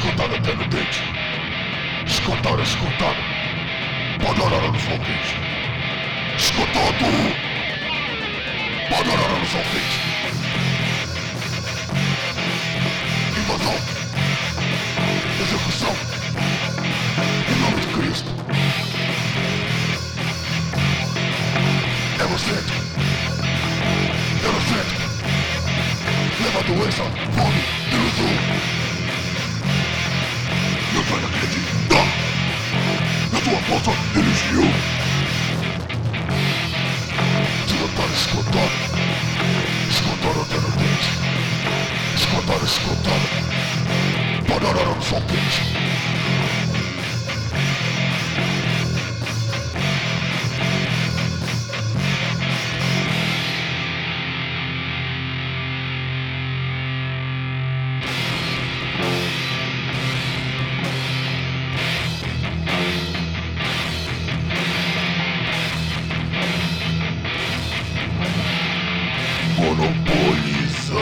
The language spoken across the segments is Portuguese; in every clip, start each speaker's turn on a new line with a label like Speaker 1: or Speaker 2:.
Speaker 1: Escutada até no dente. Escutada, escutada. Panorama no sol quente. Escutado. Panorama no sol quente. Invasão. Execução. Em nome de Cristo. Egocêntrico. Eurocêntrico. Leva a doença, fome, ilusão. Não vai acreditar na tua falsa religião. Tu não tá escutando. Escutando até no dente. Escutando, escutando. Panorama no sol quente. Monopolizando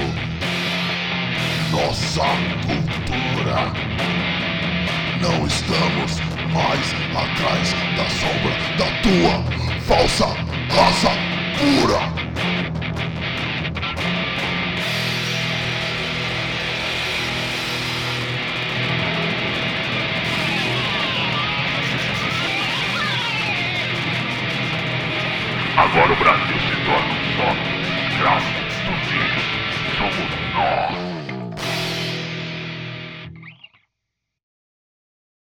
Speaker 1: nossa cultura. Não estamos mais atrás da sombra da tua falsa raça pura.
Speaker 2: Agora o Brasil